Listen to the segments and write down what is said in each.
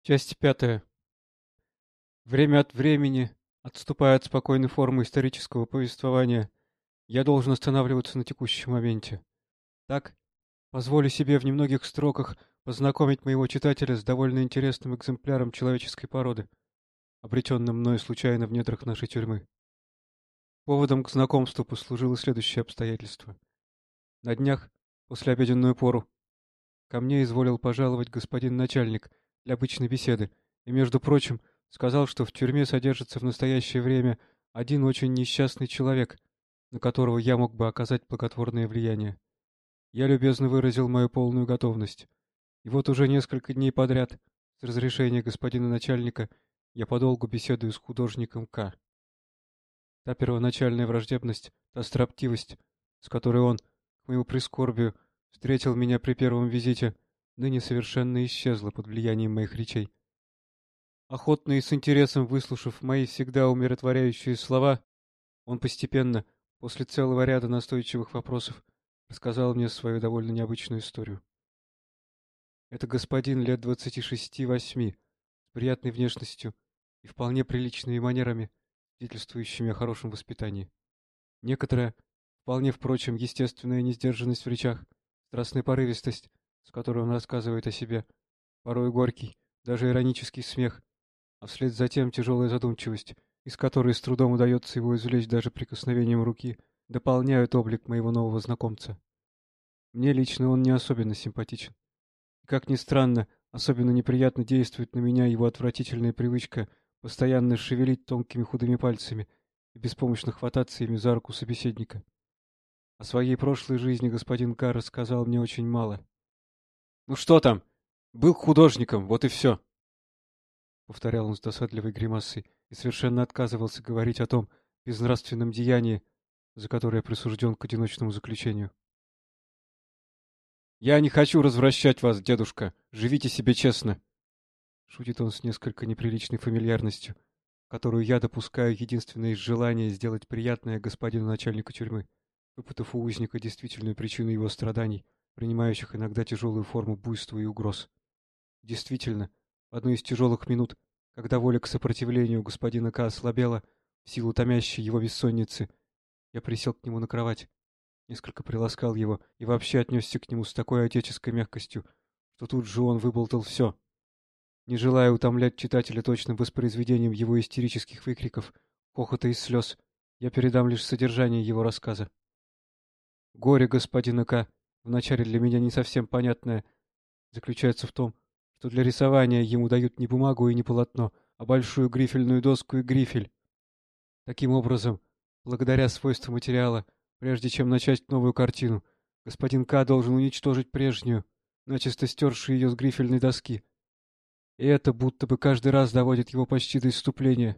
Часть пятая. Время от времени, отступая от спокойной формы исторического повествования, я должен останавливаться на текущем моменте. Так, позволю себе в немногих строках познакомить моего читателя с довольно интересным экземпляром человеческой породы, обретенным мною случайно в недрах нашей тюрьмы. Поводом к знакомству послужило следующее обстоятельство. На днях, после обеденную пору, ко мне изволил пожаловать господин начальник для обычной беседы и, между прочим, сказал, что в тюрьме содержится в настоящее время один очень несчастный человек, на которого я мог бы оказать благотворное влияние. Я любезно выразил мою полную готовность. И вот уже несколько дней подряд, с разрешения господина начальника, я подолгу беседую с художником К. Та первоначальная враждебность, та строптивость, с которой он, к моему прискорбию, встретил меня при первом визите, ныне совершенно исчезла под влиянием моих речей. Охотно и с интересом выслушав мои всегда умиротворяющие слова, он постепенно, после целого ряда настойчивых вопросов, рассказал мне свою довольно необычную историю. Это господин лет 26-8, с приятной внешностью и вполне приличными манерами, свидетельствующими о хорошем воспитании. Некоторая, вполне, впрочем, естественная несдержанность в речах, страстная порывистость, с которой он рассказывает о себе, порой горький, даже иронический смех, а вслед за тем тяжелая задумчивость, из которой с трудом удается его извлечь даже прикосновением руки, дополняют облик моего нового знакомца. Мне лично он не особенно симпатичен. И, как ни странно, особенно неприятно действует на меня его отвратительная привычка постоянно шевелить тонкими худыми пальцами и беспомощно хвататься ими за руку собеседника. О своей прошлой жизни господин К. рассказал мне очень мало. «Ну что там? Был художником, вот и все», — повторял он с досадливой гримасой и совершенно отказывался говорить о том безнравственном деянии, за которое присужден к одиночному заключению. «Я не хочу развращать вас, дедушка. Живите себе честно», — шутит он с несколько неприличной фамильярностью, которую я допускаю единственное из желания сделать приятное господину начальнику тюрьмы, выпытав у узника действительную причину его страданий, принимающих иногда тяжелую форму буйства и угроз. Действительно, в одну из тяжелых минут, когда воля к сопротивлению господина К. ослабела в силу томящей его бессонницы, я присел к нему на кровать, несколько приласкал его и вообще отнесся к нему с такой отеческой мягкостью, что тут же он выболтал все. Не желая утомлять читателя точным воспроизведением его истерических выкриков, хохота и слез, я передам лишь содержание его рассказа. Горе господина К., вначале для меня не совсем понятное, заключается в том, что для рисования ему дают не бумагу и не полотно, а большую грифельную доску и грифель. Таким образом, благодаря свойству материала, прежде чем начать новую картину, господин К. должен уничтожить прежнюю, начисто стершую ее с грифельной доски. И это будто бы каждый раз доводит его почти до исступления.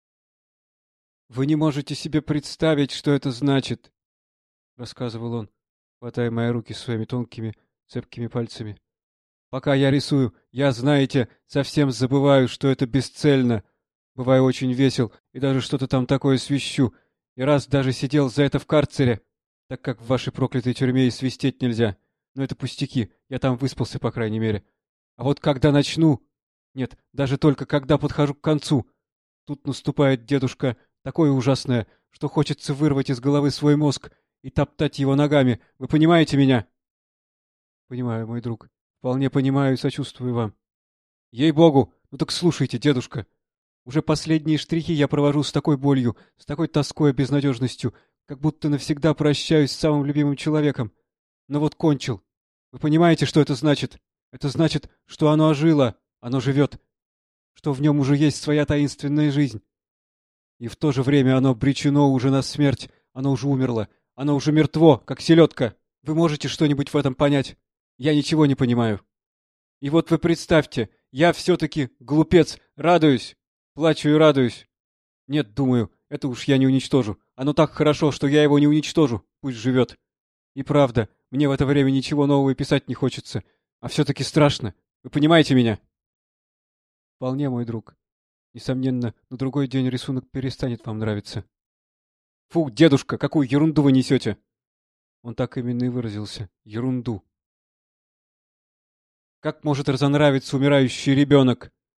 «Вы не можете себе представить, что это значит», — рассказывал он, хватая мои руки своими тонкими, цепкими пальцами. «Пока я рисую, я, знаете, совсем забываю, что это бесцельно. Бываю очень весел и даже что-то там такое свищу. И раз даже сидел за это в карцере, так как в вашей проклятой тюрьме и свистеть нельзя. Но это пустяки, я там выспался, по крайней мере. А вот когда начну... Нет, даже только когда подхожу к концу, тут наступает дедушка такое ужасное, что хочется вырвать из головы свой мозг и топтать его ногами. Вы понимаете меня?» «Понимаю, мой друг. Вполне понимаю и сочувствую вам». «Ей-богу! Ну так слушайте, дедушка. Уже последние штрихи я провожу с такой болью, с такой тоской и безнадежностью, как будто навсегда прощаюсь с самым любимым человеком. Но вот кончил. Вы понимаете, что это значит? Это значит, что оно ожило, оно живет, что в нем уже есть своя таинственная жизнь. И в то же время оно обречено уже на смерть, оно уже умерло, оно уже мертво, как селедка. Вы можете что-нибудь в этом понять? Я ничего не понимаю. И вот вы представьте, я все-таки, глупец, радуюсь, плачу и радуюсь. Нет, думаю, это уж я не уничтожу. Оно так хорошо, что я его не уничтожу, пусть живет. И правда, мне в это время ничего нового писать не хочется, а все-таки страшно. Вы понимаете меня? Вполне, мой друг. Несомненно, на другой день рисунок перестанет вам нравиться. Фу, дедушка, какую ерунду вы несете! Он так именно и выразился. Ерунду. Как может разонравиться умирающий ребенок?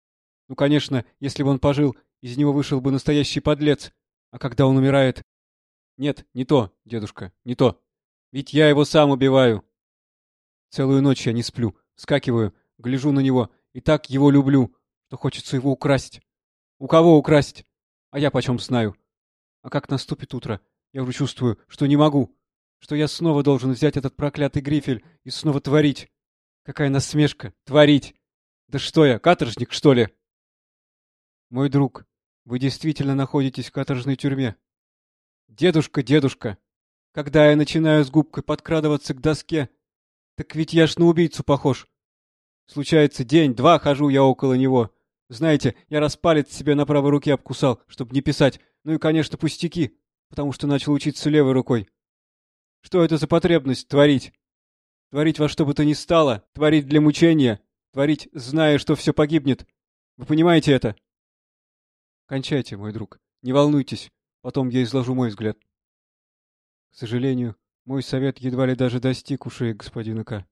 Ну, конечно, если бы он пожил, из него вышел бы настоящий подлец. А когда он умирает... Нет, не то, дедушка, не то. Ведь я его сам убиваю. Целую ночь я не сплю, вскакиваю, гляжу на него и так его люблю, что хочется его украсть. У кого украсть? А я почем знаю? А как наступит утро, я уже чувствую, что не могу, что я снова должен взять этот проклятый грифель и снова творить. Какая насмешка! Творить! Да что я, каторжник, что ли? Мой друг, вы действительно находитесь в каторжной тюрьме. Дедушка, дедушка, когда я начинаю с губкой подкрадываться к доске, так ведь я ж на убийцу похож. Случается, день-два хожу я около него. Знаете, я раз палец себе на правой руке обкусал, чтобы не писать. Ну и, конечно, пустяки, потому что начал учиться левой рукой. Что это за потребность творить? Творить во что бы то ни стало, творить для мучения, творить, зная, что все погибнет. Вы понимаете это? Кончайте, мой друг. Не волнуйтесь. Потом я изложу мой взгляд. К сожалению, мой совет едва ли даже достиг ушей господина К.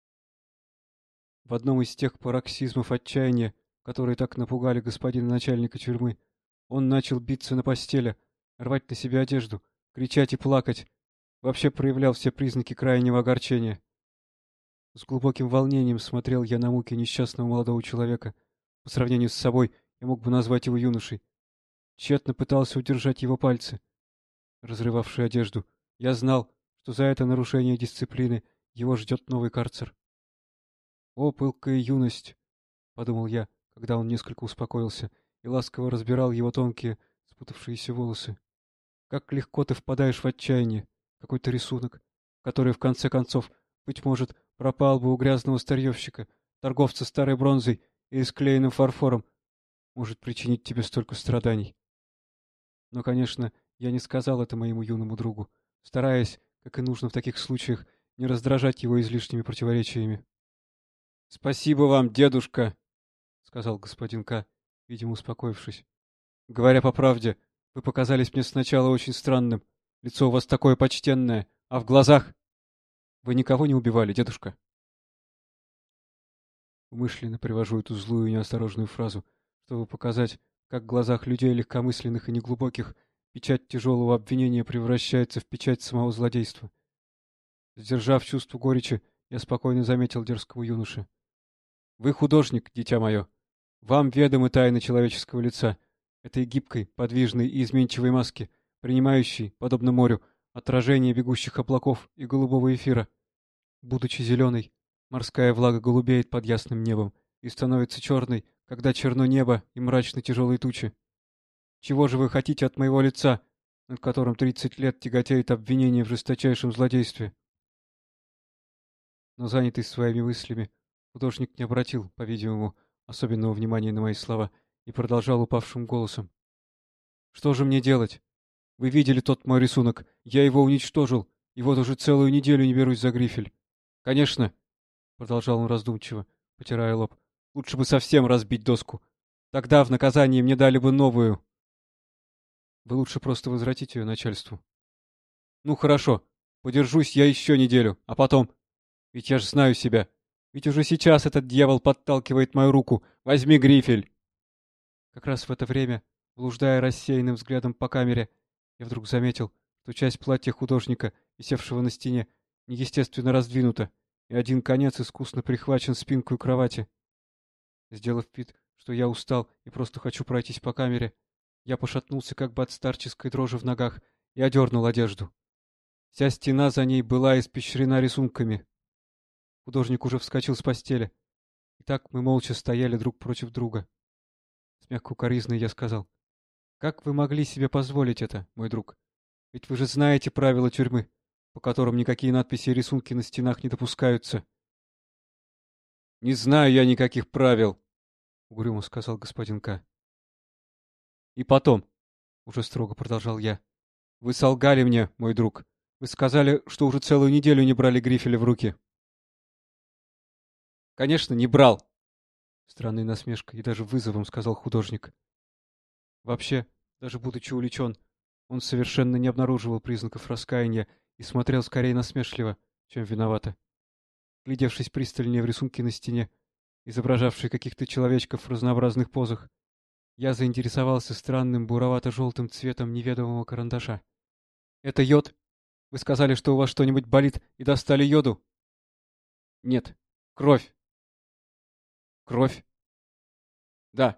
В одном из тех пароксизмов отчаяния, которые так напугали господина начальника тюрьмы, он начал биться на постели, рвать на себе одежду, кричать и плакать, вообще проявлял все признаки крайнего огорчения. С глубоким волнением смотрел я на муки несчастного молодого человека. По сравнению с собой я мог бы назвать его юношей. Тщетно пытался удержать его пальцы, разрывавшие одежду. Я знал, что за это нарушение дисциплины его ждет новый карцер. «О, пылкая юность!» — подумал я, когда он несколько успокоился и ласково разбирал его тонкие, спутавшиеся волосы. «Как легко ты впадаешь в отчаяние! Какой-то рисунок, который, в конце концов, быть может, пропал бы у грязного старьевщика, торговца старой бронзой или склеенным фарфором, может причинить тебе столько страданий». Но, конечно, я не сказал это моему юному другу, стараясь, как и нужно в таких случаях, не раздражать его излишними противоречиями. «Спасибо вам, дедушка!» — сказал господин К., видимо, успокоившись. «Говоря по правде, вы показались мне сначала очень странным. Лицо у вас такое почтенное, а в глазах... Вы никого не убивали, дедушка?» Умышленно привожу эту злую и неосторожную фразу, чтобы показать, как в глазах людей легкомысленных и неглубоких печать тяжелого обвинения превращается в печать самого злодейства. Сдержав чувство горечи, я спокойно заметил дерзкому юноше. «Вы художник, дитя мое. Вам ведомы тайны человеческого лица, этой гибкой, подвижной и изменчивой маски, принимающей, подобно морю, отражение бегущих облаков и голубого эфира. Будучи зеленой, морская влага голубеет под ясным небом и становится черной, когда черно небо и мрачны тяжелые тучи. Чего же вы хотите от моего лица, над которым 30 лет тяготеет обвинение в жесточайшем злодействе?» Но, занятый своими мыслями, художник не обратил, по-видимому, особенного внимания на мои слова и продолжал упавшим голосом. «Что же мне делать? Вы видели тот мой рисунок. Я его уничтожил, и вот уже целую неделю не берусь за грифель. Конечно, — продолжал он раздумчиво, потирая лоб, — лучше бы совсем разбить доску. Тогда в наказание мне дали бы новую. Вы лучше просто возвратите ее начальству. Ну хорошо, подержусь я еще неделю, а потом... Ведь я же знаю себя. Ведь уже сейчас этот дьявол подталкивает мою руку. Возьми грифель. Как раз в это время, блуждая рассеянным взглядом по камере, я вдруг заметил, что часть платья художника, висевшего на стене, неестественно раздвинута, и один конец искусно прихвачен спинкой кровати. Сделав вид, что я устал и просто хочу пройтись по камере, я пошатнулся как бы от старческой дрожи в ногах и одернул одежду. Вся стена за ней была испещрена рисунками. Художник уже вскочил с постели. И так мы молча стояли друг против друга. С мягкой укоризной я сказал: «Как вы могли себе позволить это, мой друг? Ведь вы же знаете правила тюрьмы, по которым никакие надписи и рисунки на стенах не допускаются». «Не знаю я никаких правил», — угрюмо сказал господин К. «И потом», — уже строго продолжал я, — «вы солгали мне, мой друг. Вы сказали, что уже целую неделю не брали грифеля в руки». «Конечно, не брал», — странной насмешкой и даже вызовом сказал художник. Вообще, даже будучи увлечен, он совершенно не обнаруживал признаков раскаяния и смотрел скорее насмешливо, чем виновато. Глядевшись пристальнее в рисунки на стене, изображавший каких-то человечков в разнообразных позах, я заинтересовался странным буровато-желтым цветом неведомого карандаша. «Это йод? Вы сказали, что у вас что-нибудь болит, и достали йоду?» «Нет. Кровь». «Кровь?» «Да».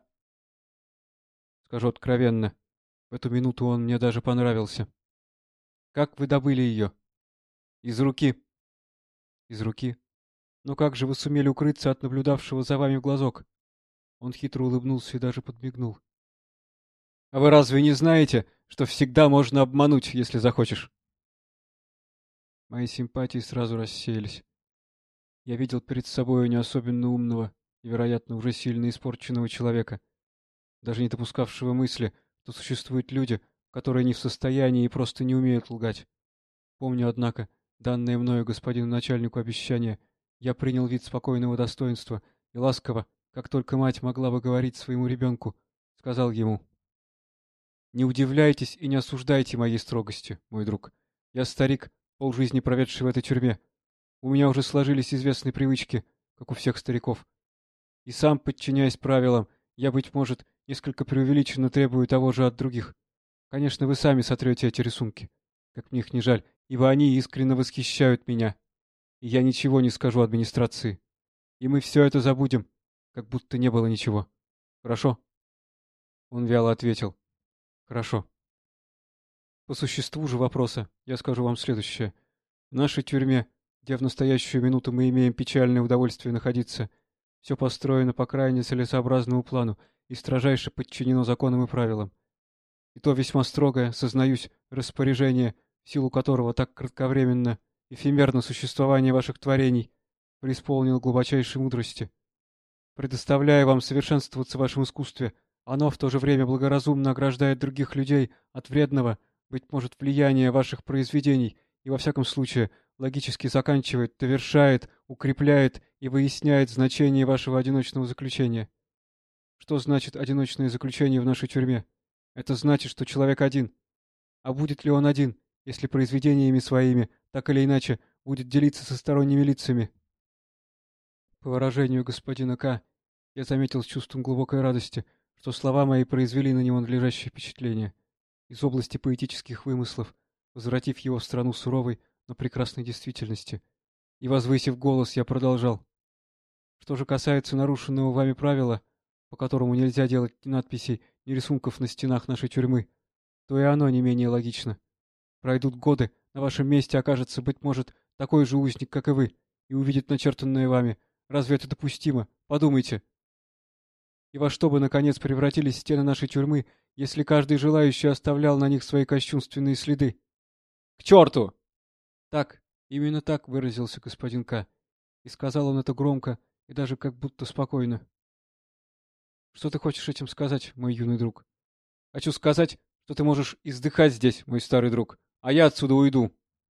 Скажу откровенно, в эту минуту он мне даже понравился. «Как вы добыли ее?» «Из руки». «Из руки? Но как же вы сумели укрыться от наблюдавшего за вами в глазок?» Он хитро улыбнулся и даже подмигнул. «А вы разве не знаете, что всегда можно обмануть, если захочешь?» Мои симпатии сразу рассеялись. Я видел перед собой не особенно умного и, вероятно, уже сильно испорченного человека, даже не допускавшего мысли, что существуют люди, которые не в состоянии и просто не умеют лгать. Помню, однако, данное мною господину начальнику обещание, я принял вид спокойного достоинства и ласково, как только мать могла бы говорить своему ребенку, сказал ему: «Не удивляйтесь и не осуждайте моей строгости, мой друг. Я старик, полжизни проведший в этой тюрьме. У меня уже сложились известные привычки, как у всех стариков. И сам, подчиняясь правилам, я, быть может, несколько преувеличенно требую того же от других. Конечно, вы сами сотрете эти рисунки, как мне их не жаль, ибо они искренне восхищают меня. И я ничего не скажу администрации. И мы все это забудем, как будто не было ничего. Хорошо?» Он вяло ответил: «Хорошо». По существу же вопроса я скажу вам следующее. В нашей тюрьме, где в настоящую минуту мы имеем печальное удовольствие находиться, все построено по крайне целесообразному плану и строжайше подчинено законам и правилам. И то весьма строгое, сознаюсь, распоряжение, в силу которого так кратковременно, эфемерно существование ваших творений, преисполнило глубочайшей мудрости. Предоставляя вам совершенствоваться в вашем искусстве, оно в то же время благоразумно ограждает других людей от вредного, быть может, влияния ваших произведений и, во всяком случае, логически заканчивает, довершает, укрепляет и выясняет значение вашего одиночного заключения. Что значит одиночное заключение в нашей тюрьме? Это значит, что человек один. А будет ли он один, если произведениями своими, так или иначе, будет делиться со сторонними лицами? По выражению господина К., я заметил с чувством глубокой радости, что слова мои произвели на него надлежащее впечатление. Из области поэтических вымыслов, возвратив его в страну суровой, но прекрасной действительности. И, возвысив голос, я продолжал. Что же касается нарушенного вами правила, по которому нельзя делать ни надписей, ни рисунков на стенах нашей тюрьмы, то и оно не менее логично. Пройдут годы, на вашем месте окажется, быть может, такой же узник, как и вы, и увидит начертанное вами. Разве это допустимо? Подумайте. И во что бы, наконец, превратились стены нашей тюрьмы, если каждый желающий оставлял на них свои кощунственные следы? — К черту! Так, именно так выразился господин К. И сказал он это громко и даже как будто спокойно. — Что ты хочешь этим сказать, мой юный друг? — Хочу сказать, что ты можешь издыхать здесь, мой старый друг, а я отсюда уйду.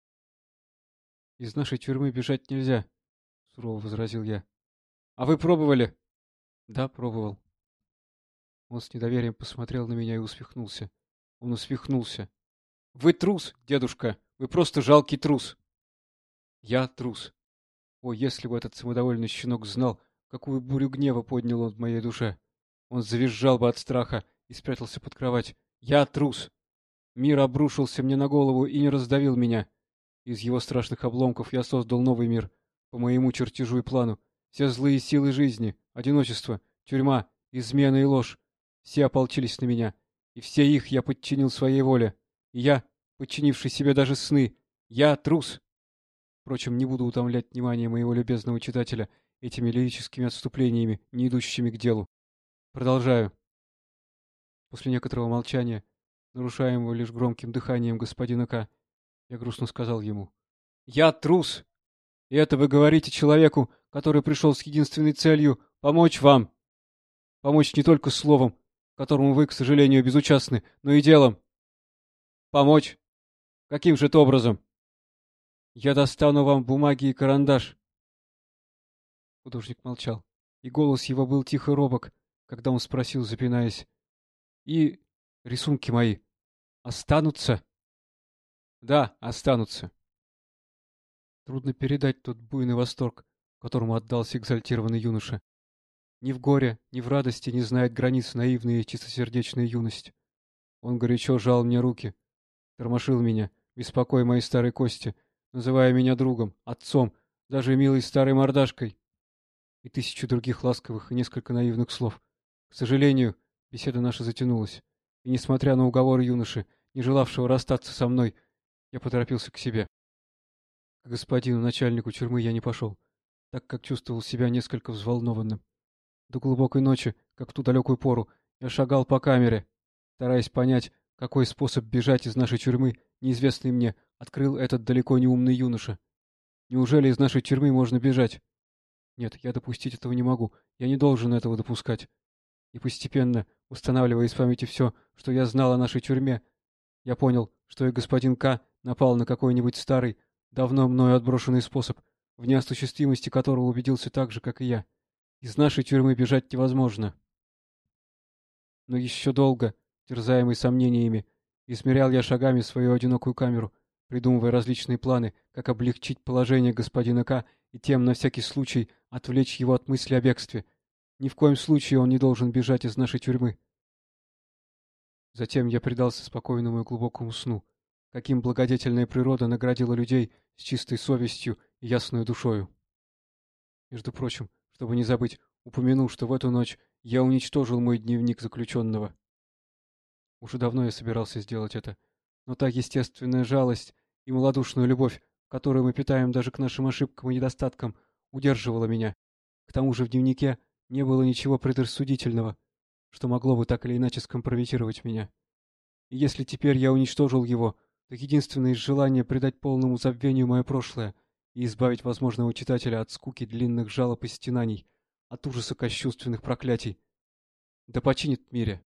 — Из нашей тюрьмы бежать нельзя, — сурово возразил я. — А вы пробовали? — Да, пробовал. Он с недоверием посмотрел на меня и усмехнулся. Он усмехнулся. — Вы трус, дедушка, вы просто жалкий трус. — Я трус. О, если бы этот самодовольный щенок знал, какую бурю гнева поднял он в моей душе. Он завизжал бы от страха и спрятался под кровать. Я трус. Мир обрушился мне на голову и не раздавил меня. Из его страшных обломков я создал новый мир, по моему чертежу и плану. Все злые силы жизни, одиночество, тюрьма, измена и ложь, все ополчились на меня, и все их я подчинил своей воле. И я, подчинивший себе даже сны, я трус. Впрочем, не буду утомлять внимание моего любезного читателя этими лирическими отступлениями, не идущими к делу. Продолжаю. После некоторого молчания, нарушаемого лишь громким дыханием господина К., я грустно сказал ему: «Я трус! И это вы говорите человеку, который пришел с единственной целью помочь вам. Помочь не только словом, которому вы, к сожалению, безучастны, но и делом. Помочь? Каким же это образом? Я достану вам бумаги и карандаш». Художник молчал, и голос его был тихо робок, когда он спросил, запинаясь: «И рисунки мои останутся?» «Да, останутся». Трудно передать тот буйный восторг, которому отдался экзальтированный юноша. Ни в горе, ни в радости не знает границ наивная и чистосердечная юность. Он горячо жал мне руки, тормошил меня, беспокоя мои старые кости, называя меня другом, отцом, даже милой старой мордашкой и тысячу других ласковых и несколько наивных слов. К сожалению, беседа наша затянулась, и, несмотря на уговоры юноши, не желавшего расстаться со мной, я поторопился к себе. К господину начальнику тюрьмы я не пошел, так как чувствовал себя несколько взволнованным. До глубокой ночи, как в ту далекую пору, я шагал по камере, стараясь понять, какой способ бежать из нашей тюрьмы, неизвестный мне, открыл этот далеко не умный юноша. Неужели из нашей тюрьмы можно бежать? Нет, я допустить этого не могу, я не должен этого допускать. И постепенно, устанавливая из памяти все, что я знал о нашей тюрьме, я понял, что и господин К. напал на какой-нибудь старый, давно мною отброшенный способ, в неосуществимости которого убедился так же, как и я. Из нашей тюрьмы бежать невозможно. Но еще долго, терзаемый сомнениями, измерял я шагами свою одинокую камеру, придумывая различные планы, как облегчить положение господина К. и тем, на всякий случай, отвлечь его от мысли о бегстве. Ни в коем случае он не должен бежать из нашей тюрьмы. Затем я предался спокойному и глубокому сну, каким благодетельная природа наградила людей с чистой совестью и ясной душою. Между прочим, чтобы не забыть, упомяну, что в эту ночь я уничтожил мой дневник заключенного. Уже давно я собирался сделать это, но та естественная жалость и малодушная любовь, которую мы питаем даже к нашим ошибкам и недостаткам, удерживала меня. К тому же в дневнике не было ничего предрассудительного, что могло бы так или иначе скомпрометировать меня. И если теперь я уничтожил его, то единственное из желания придать полному забвению мое прошлое и избавить возможного читателя от скуки длинных жалоб и стенаний, от ужаса кощунственных проклятий. Да починит в мире